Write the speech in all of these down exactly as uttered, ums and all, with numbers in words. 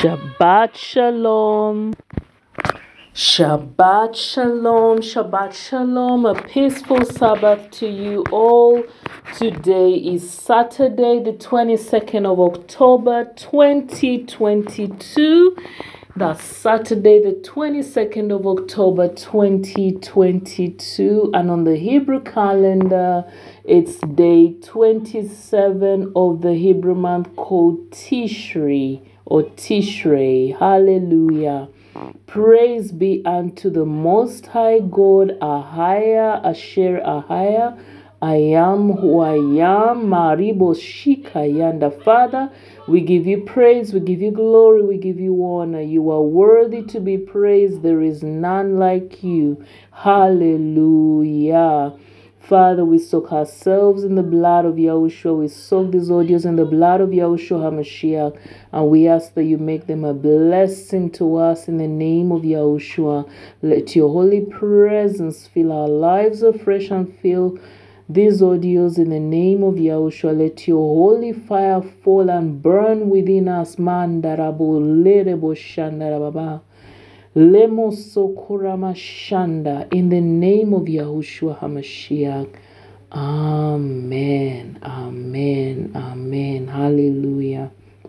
Shabbat Shalom. Shabbat Shalom. Shabbat Shalom. A peaceful Sabbath to you all. Today is Saturday, the twenty-second of October, twenty twenty-two. That's Saturday, the twenty-second of October, twenty twenty-two. And on the Hebrew calendar, it's day twenty-seven of the Hebrew month called Tishri or Tishrei. Hallelujah. Praise be unto the Most High God, Ahaya, Asher Ahaya. I am who I am. Maribo Shikayanda. Father, we give you praise, we give you glory, we give you honor. You are worthy to be praised. There is none like you. Hallelujah. Father, we soak ourselves in the blood of Yahushua. We soak these audios in the blood of Yahushua HaMashiach. And we ask that you make them a blessing to us in the name of Yahushua. Let your holy presence fill our lives afresh and fill these audios in the name of Yahushua. Let your holy fire fall and burn within us. Mandarabo lerebo shandarababa. Lemo sokurama shanda. In the name of Yahushua HaMashiach. Amen. Amen. Amen. Hallelujah.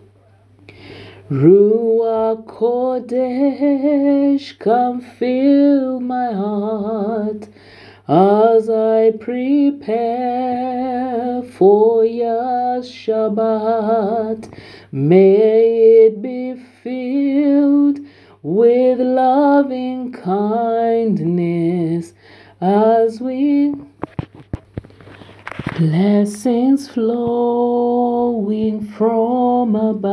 Ruach Kodesh, come fill my heart as I prepare for your Shabbat. May it be filled with loving kindness as we blessings flowing from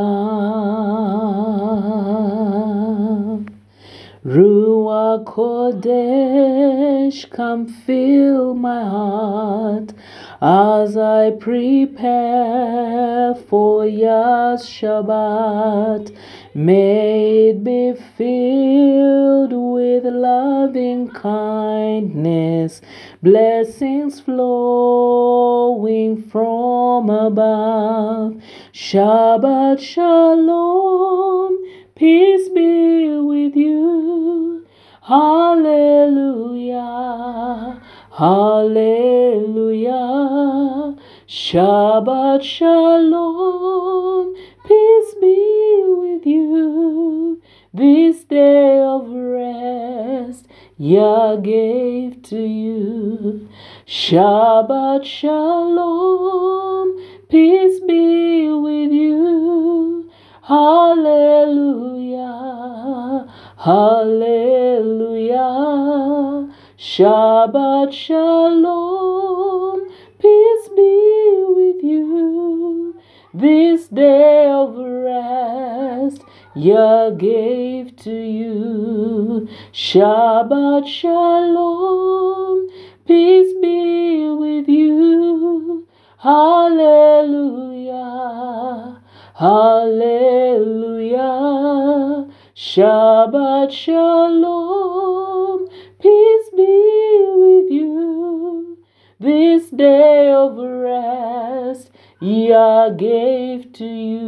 above. Ruach Kodesh, come fill my heart as I prepare for your Shabbat. May it be filled with loving kindness, blessings flowing from above. Shabbat Shalom, peace be with you. Hallelujah, hallelujah. Shabbat Shalom, peace be with you. This day of rest Yah gave to you. Shabbat Shalom, peace be with you. Hallelujah, hallelujah. Shabbat Shalom, peace be with you. This day of rest Yah gave to you. Shabbat Shalom, peace be with you. Hallelujah, hallelujah. Shabbat Shalom, peace be with you. This day of rest Yah gave to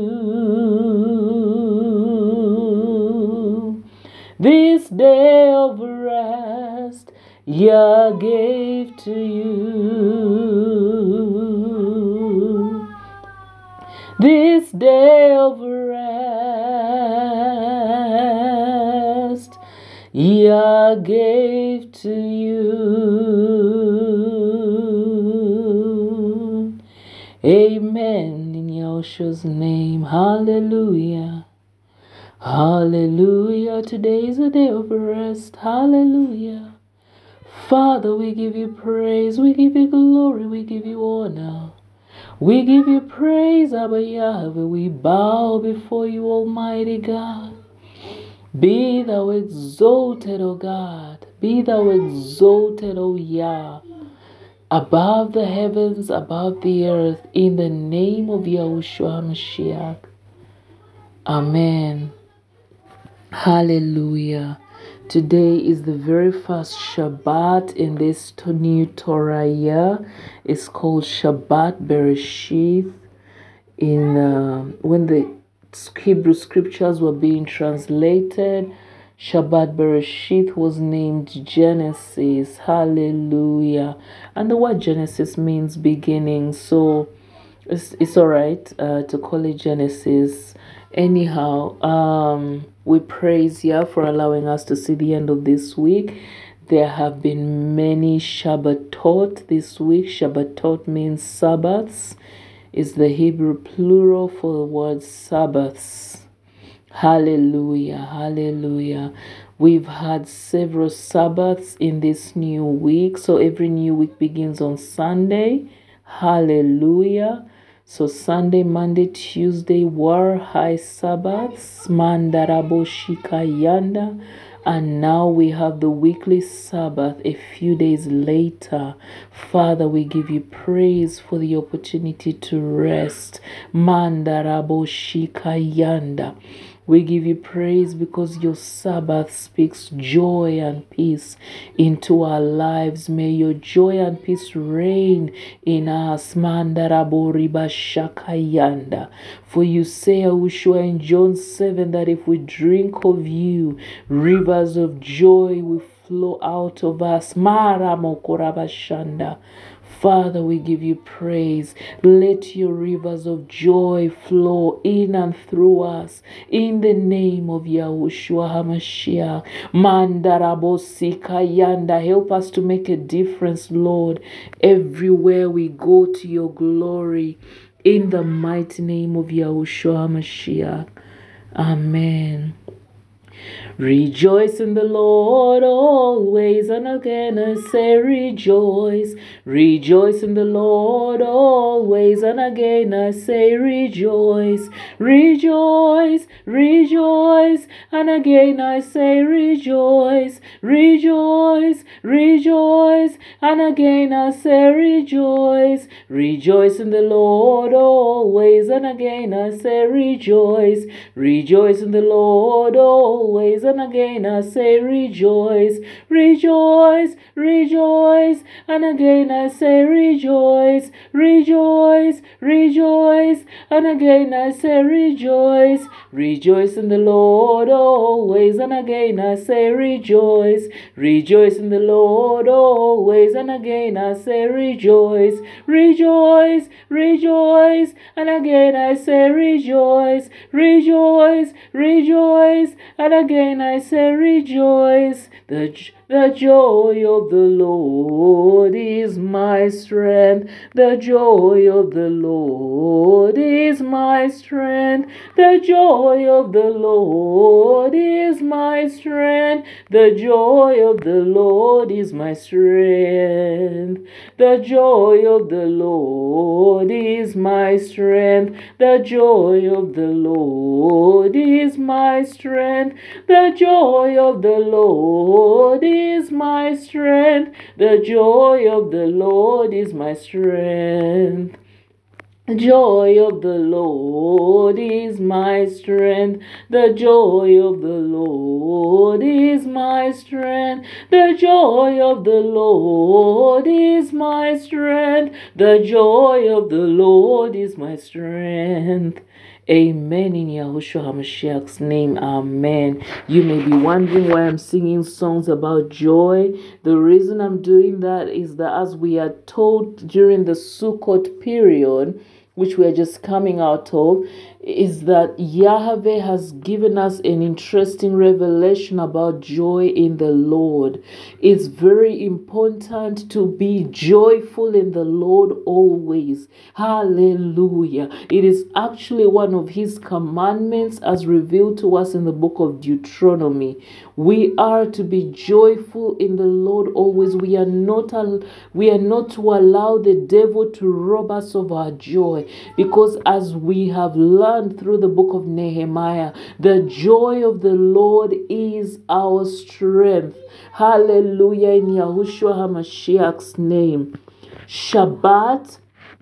you. This day of rest Yah gave to you. This day of rest Yah gave to you. Amen. In Yahushua's name. Hallelujah. Hallelujah. Today is a day of rest. Hallelujah. Father, we give you praise. We give you glory. We give you honor. We give you praise, Abba Yahweh. We bow before you, Almighty God. Be thou exalted, O God. Be thou exalted, O Yah, above the heavens, above the earth, in the name of Yahushua HaMashiach. Amen. Hallelujah. Today is the very first Shabbat in this new Torah year. It's called Shabbat Bereshith. In uh, when the Hebrew scriptures were being translated. Shabbat Bereshith was named Genesis. Hallelujah. And the word Genesis means beginning. So it's, it's all right uh, to call it Genesis. Anyhow, um, we praise Yah for allowing us to see the end of this week. There have been many Shabbatot this week. Shabbatot means Sabbaths. Is the Hebrew plural for the word Sabbaths. Hallelujah, hallelujah. We've had several Sabbaths in this new week. So every new week begins on Sunday. Hallelujah. So Sunday, Monday, Tuesday were high Sabbaths. Mandarabo Shikayanda. And now we have the weekly Sabbath a few days later. Father, we give you praise for the opportunity to rest. Mandarabo Shikayanda. We give you praise because your Sabbath speaks joy and peace into our lives. May your joy and peace reign in us. Mandarabo riba shakayanda. For you say, Ushua in John seven, that if we drink of you, rivers of joy will flow out of us. Maramo korabashanda. Father, we give you praise. Let your rivers of joy flow in and through us. In the name of Yahushua HaMashiach. Mandarabosika yanda. Help us to make a difference, Lord, everywhere we go to your glory. In the mighty name of Yahushua HaMashiach. Amen. Rejoice in the Lord always, and again I say rejoice. Rejoice in the Lord always, and again I say rejoice. Rejoice, rejoice, and again I say rejoice. Rejoice, rejoice, and again I say rejoice. Rejoice in the Lord always, and again I say rejoice. Rejoice in the Lord always, and again I say rejoice. Rejoice, rejoice, and again I say rejoice. Rejoice, rejoice, and again I say rejoice. Rejoice in the Lord always, and again I say rejoice. Rejoice in the Lord always, and again I say rejoice. Rejoice, rejoice, and again I say rejoice. Rejoice, rejoice, and again I say rejoice. The, the joy of the Lord is my strength. The joy of the Lord is my strength. The joy of the Lord is my strength. The joy of the Lord is my strength. The joy of the Lord is my strength. The joy of the Lord is my strength. The joy of the Lord is my strength. The joy of the Lord is my strength. The joy of the Lord is my strength. The joy of the Lord is my strength. The joy of the Lord is my strength. The joy of the Lord is my strength. Amen. In Yahushua HaMashiach's name, amen. You may be wondering why I'm singing songs about joy. The reason I'm doing that is that as we are told during the Sukkot period, which we are just coming out of, is that Yahweh has given us an interesting revelation about joy in the Lord. It's very important to be joyful in the Lord always. Hallelujah. It is actually one of his commandments as revealed to us in the book of Deuteronomy. We are to be joyful in the Lord always. We are not, we are not to allow the devil to rob us of our joy, because as we have learned through the book of Nehemiah, the joy of the Lord is our strength. Hallelujah, in Yahushua HaMashiach's name. Shabbat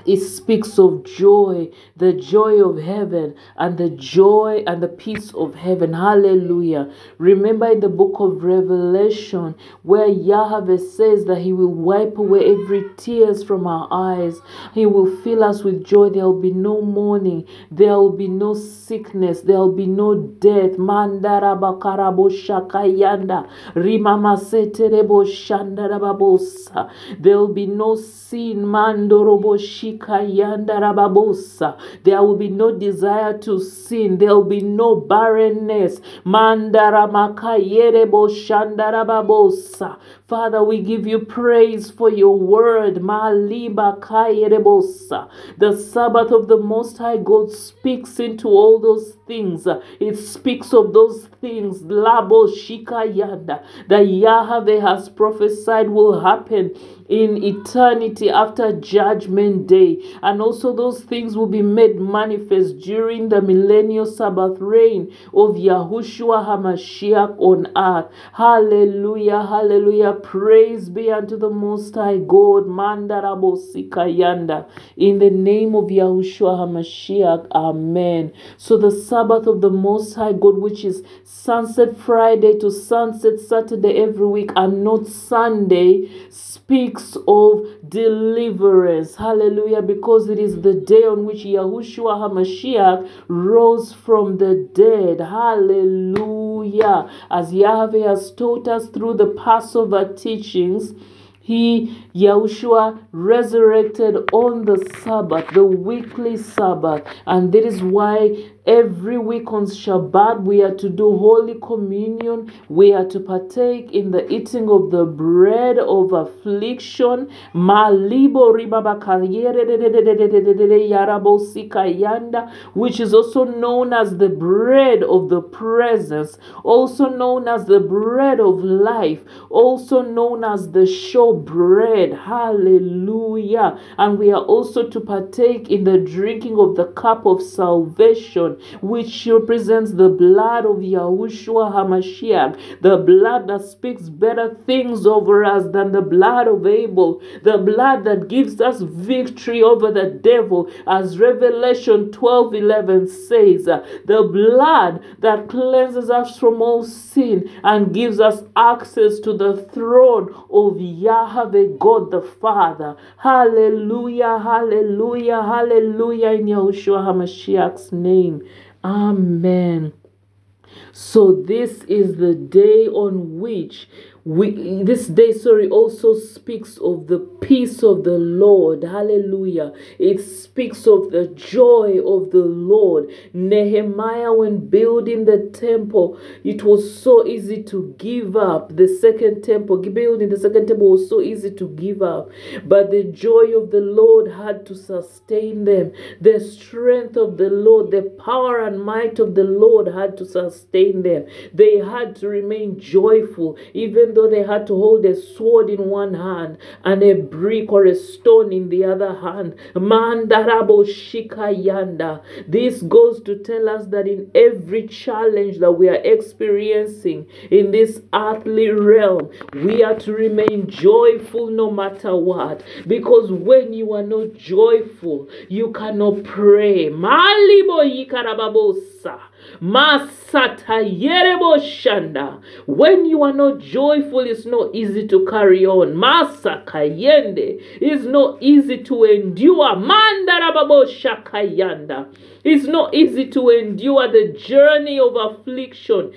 It speaks of joy, the joy of heaven, and the joy and the peace of heaven. Hallelujah. Remember in the book of Revelation where Yahweh says that he will wipe away every tears from our eyes. He will fill us with joy. There will be no mourning. There will be no sickness. There will be no death. Mandara bakarabo shakayanda. Rimama seterebo shandarababosa. There will be no sin. Mandorobo shikayandarababosa. There will be no desire to sin. There will be no barrenness. Mandara makayerebo shandarababosa. Father, we give you praise for your word. Maliba kayerebosa. The Sabbath of the Most High God speaks into all those things. It speaks of those things Labo shikayanda, that Yahweh has prophesied will happen in eternity after judgment day. And also those things will be made manifest during the millennial Sabbath reign of Yahushua HaMashiach on earth. Hallelujah, hallelujah. Praise be unto the Most High God. Mandarabo sikayanda. In the name of Yahushua HaMashiach. Amen. So the Sabbath of the Most High God, which is sunset Friday to sunset Saturday every week and not Sunday, speaks of deliverance. Hallelujah. Because it is the day on which Yahushua HaMashiach rose from the dead. Hallelujah. As Yahweh has taught us through the Passover teachings, He, Yahushua, resurrected on the Sabbath, the weekly Sabbath. And that is why every week on Shabbat we are to do Holy Communion. We are to partake in the eating of the bread of affliction. Malibo which is also known as the bread of the presence, also known as the bread of life, also known as the show bread. Hallelujah. And we are also to partake in the drinking of the cup of salvation, which represents the blood of Yahushua HaMashiach, the blood that speaks better things over us than the blood of Abel, the blood that gives us victory over the devil, as Revelation twelve eleven says, the blood that cleanses us from all sin and gives us access to the throne of Yahweh God the Father. Hallelujah, hallelujah, hallelujah, in Yahushua HaMashiach's name. Amen. So this is the day on which we, this day, sorry, also speaks of the peace of the Lord. Hallelujah. It speaks of the joy of the Lord. Nehemiah, when building the temple, it was so easy to give up. The second temple, building the second temple was so easy to give up. But the joy of the Lord had to sustain them. The strength of the Lord, the power and might of the Lord had to sustain them. They had to remain joyful, even though they had to hold a sword in one hand and a brick or a stone in the other hand. Mandarabo shikayanda. This goes to tell us that in every challenge that we are experiencing in this earthly realm, we are to remain joyful no matter what. Because when you are not joyful, you cannot pray. Malibo yikarababosa. Masata yerebo shanda. When you are not joyful, it's not easy to carry on. Masa kayende. It's not easy to endure. Mandarababo shakayanda. It's not easy to endure the journey of affliction.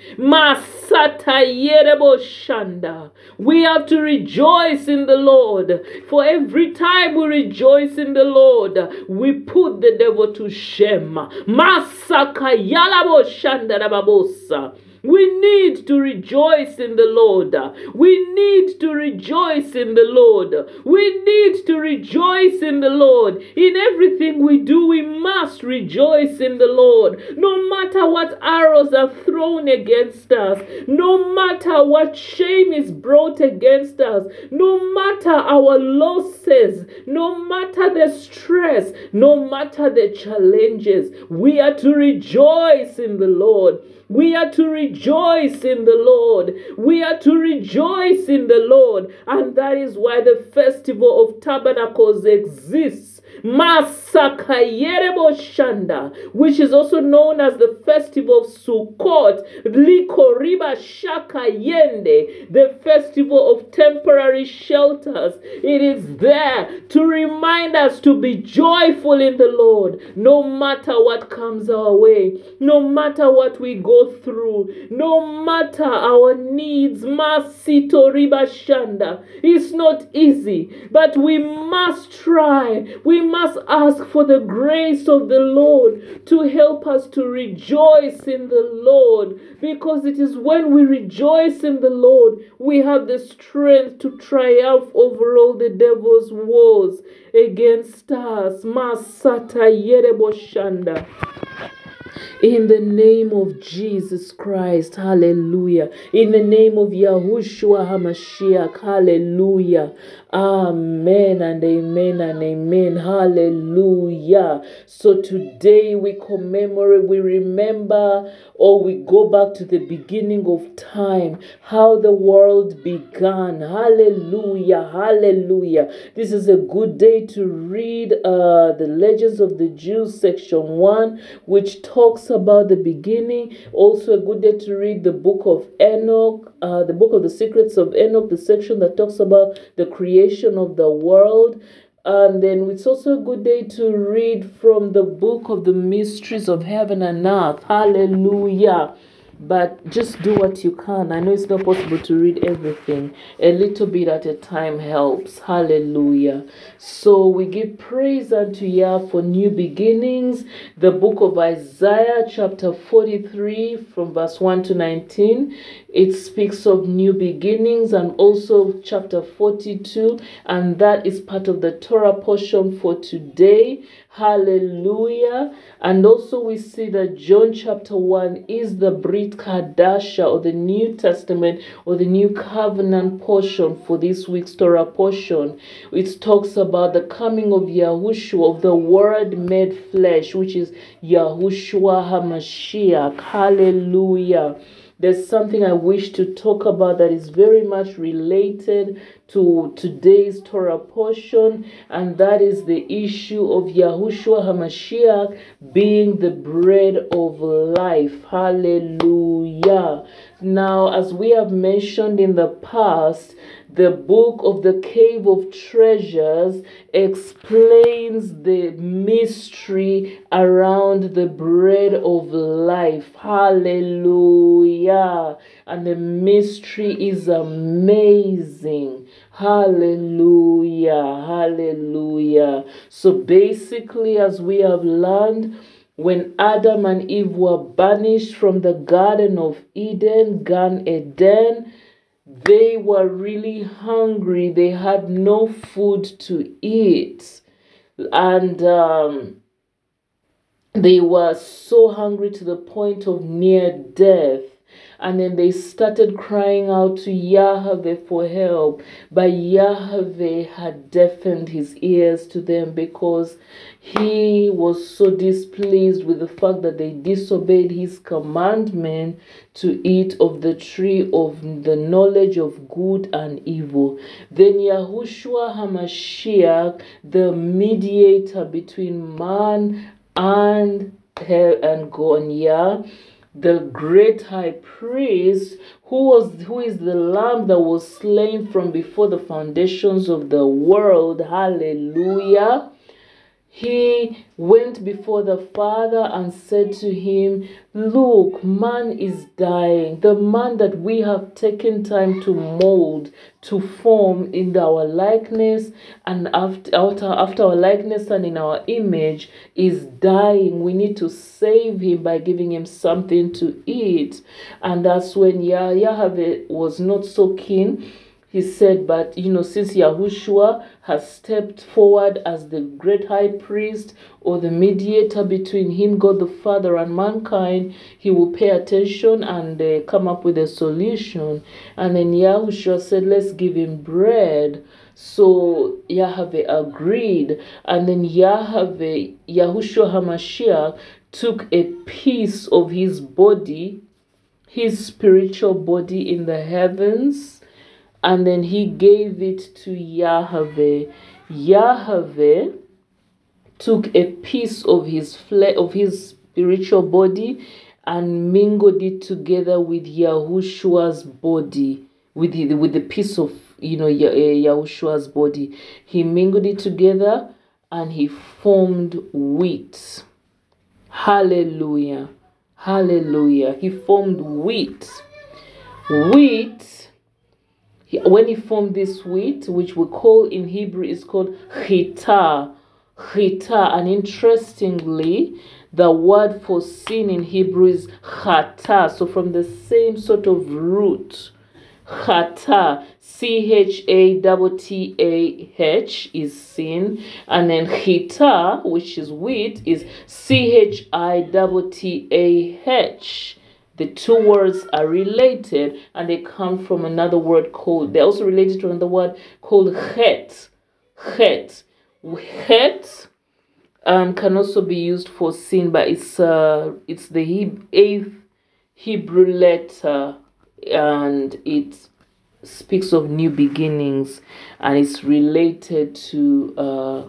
Masata yerebo shanda. We have to rejoice in the Lord. For every time we rejoice in the Lord, we put the devil to shame. Masaka yalabo shanda rababosa. We need to rejoice in the Lord. We need to rejoice in the Lord. We need to rejoice in the Lord. In everything we do, we must rejoice in the Lord. No matter what arrows are thrown against us, no matter what shame is brought against us, no matter our losses, no matter the stress, no matter the challenges, we are to rejoice in the Lord. We are to rejoice in the Lord. We are to rejoice in the Lord. And that is why the festival of tabernacles exists. Masakayerebo Shanda, which is also known as the festival of Sukkot, Likoriba Shakayende, the festival of temporary shelters. It is there to remind us to be joyful in the Lord, no matter what comes our way, no matter what we go through, no matter our needs. Masito Riba Shanda. It's not easy, but we must try. We must ask for the grace of the Lord to help us to rejoice in the Lord, because it is when we rejoice in the Lord we have the strength to triumph over all the devil's wars against us. Masata Yerebo Shanda. In the name of Jesus Christ, hallelujah. In the name of Yahushua HaMashiach, hallelujah. Amen and amen and amen, hallelujah. So today we commemorate, we remember, or we go back to the beginning of time, how the world began. Hallelujah, hallelujah. This is a good day to read uh, the Legends of the Jews, section one, which talks about the beginning. Also a good day to read the book of Enoch, uh, the book of the secrets of Enoch, the section that talks about the creation of the world. And then it's also a good day to read from the book of the mysteries of heaven and earth. Hallelujah. But just do what you can. I know it's not possible to read everything. A little bit at a time helps. Hallelujah. So we give praise unto Yah for new beginnings. The book of Isaiah chapter forty-three from verse one to nineteen. It speaks of new beginnings, and also chapter forty-two. And that is part of the Torah portion for today. Hallelujah. And also we see that John chapter one is the Brit Kadasha, or the New Testament, or the New Covenant portion for this week's Torah portion. It talks about the coming of Yahushua, of the Word made flesh, which is Yahushua HaMashiach. Hallelujah. There's something I wish to talk about that is very much related to today's Torah portion, and that is the issue of Yahushua HaMashiach being the bread of life. Hallelujah. Now, as we have mentioned in the past, the book of the Cave of Treasures explains the mystery around the bread of life. Hallelujah. And the mystery is amazing. Hallelujah. Hallelujah. So basically, as we have learned, when Adam and Eve were banished from the Garden of Eden, Gan Eden, they were really hungry. They had no food to eat. And um, they were so hungry to the point of near death. And then they started crying out to Yahweh for help. But Yahweh had deafened his ears to them, because he was so displeased with the fact that they disobeyed his commandment to eat of the tree of the knowledge of good and evil. Then Yahushua HaMashiach, the mediator between man and and God, the great high priest, who was who is the lamb that was slain from before the foundations of the world. Hallelujah. He went before the Father and said to him, look, man is dying. The man that we have taken time to mold, to form in our likeness and after, after, after our likeness and in our image, is dying. We need to save him by giving him something to eat. And that's when Yah- Yahweh was not so keen. He said, but you know, since Yahushua has stepped forward as the great high priest, or the mediator between him, God the Father, and mankind, he will pay attention and uh, come up with a solution. And then Yahushua said, let's give him bread. So Yahweh agreed. And then Yahweh, Yahushua HaMashiach, took a piece of his body, his spiritual body in the heavens, and then he gave it to Yahweh. Yahweh took a piece of his flesh, of his spiritual body, and mingled it together with Yahushua's body, with the, with the piece of, you know, Yahushua's body. He mingled it together and he formed wheat. Hallelujah. Hallelujah. He formed wheat. Wheat, when he formed this wheat, which we call in Hebrew, is called chita. Chita. And interestingly, the word for sin in Hebrew is chata. So from the same sort of root, chata, C H A T T A H is sin, and then chita, which is wheat, is C H I T T A H. The two words are related, and they come from another word called, they're also related to another word called chet. Chet. Chet um, can also be used for sin, but it's uh, it's the he- eighth Hebrew letter, and it speaks of new beginnings, and it's related to uh,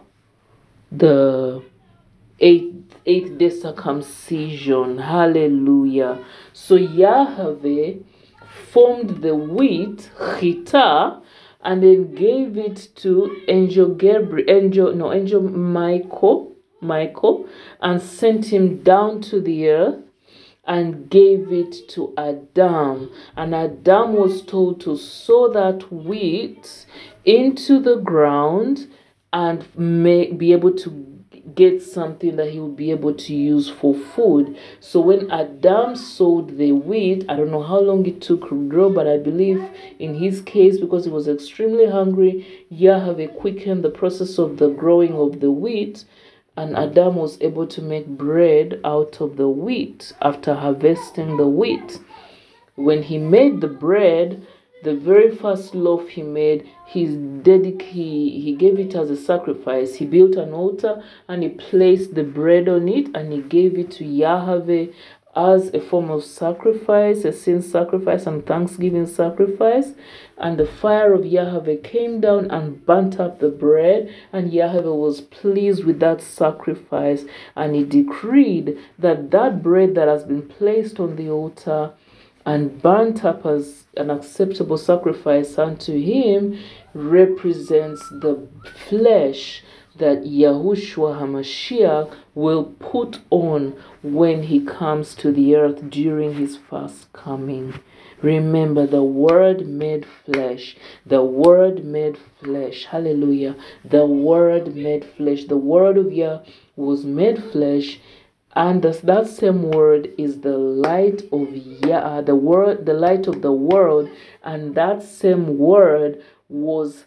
the eighth eighth day circumcision. Hallelujah. So Yahweh formed the wheat, chita, and then gave it to angel Gabriel, angel no angel Michael, Michael, and sent him down to the earth and gave it to Adam. And Adam was told to sow that wheat into the ground and may be able to get something that he would be able to use for food. So when Adam sowed the wheat, I don't know how long it took to grow, but I believe in his case, because he was extremely hungry, Yahweh quickened the process of the growing of the wheat, and Adam was able to make bread out of the wheat after harvesting the wheat. When he made the bread, the very first loaf he made, he, dedic- he, he gave it as a sacrifice. He built an altar and he placed the bread on it, and he gave it to Yahweh as a form of sacrifice, a sin sacrifice and thanksgiving sacrifice. And the fire of Yahweh came down and burnt up the bread, and Yahweh was pleased with that sacrifice, and he decreed that that bread that has been placed on the altar and burnt up as an acceptable sacrifice unto him represents the flesh that Yahushua HaMashiach will put on when he comes to the earth during his first coming. Remember, the Word made flesh. The Word made flesh. Hallelujah. The Word made flesh. The Word of Yah was made flesh. And this, that same word is the light of Yah, the word, the light of the world. And that same word was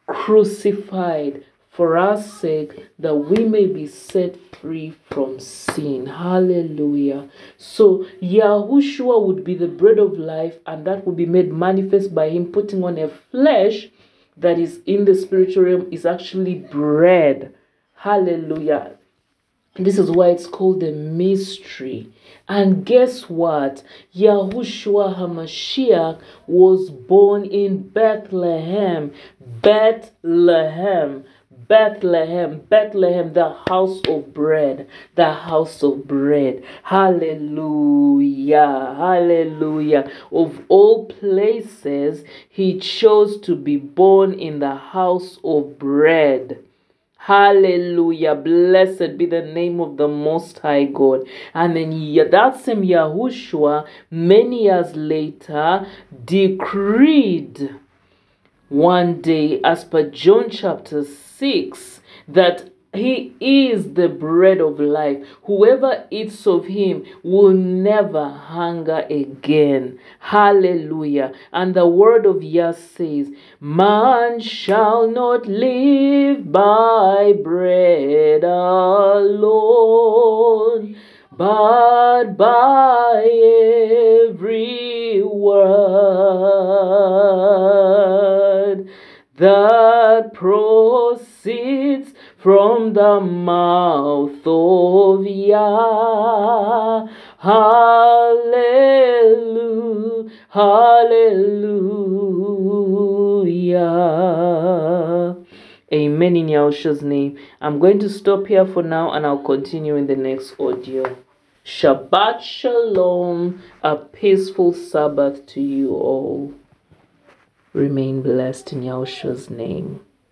crucified for our sake, that we may be set free from sin. Hallelujah. So Yahushua would be the bread of life, and that would be made manifest by him putting on a flesh that is in the spiritual realm, is actually bread. Hallelujah. This is why it's called the mystery. And guess what? Yahushua HaMashiach was born in Bethlehem. Bethlehem. Bethlehem. Bethlehem, the house of bread. The house of bread. Hallelujah. Hallelujah. Of all places, he chose to be born in the house of bread. Hallelujah. Blessed be the name of the Most High God. And then that same Yahushua, many years later, decreed one day, as per John chapter six, that he is the bread of life. Whoever eats of him will never hunger again. Hallelujah. And the word of Yah says, man shall not live by bread alone, but by every word that proceeds from the mouth of Yah. Hallelujah. Hallelujah. Amen in Yahushua's name. I'm going to stop here for now and I'll continue in the next audio. Shabbat Shalom. A peaceful Sabbath to you all. Remain blessed in Yahushua's name.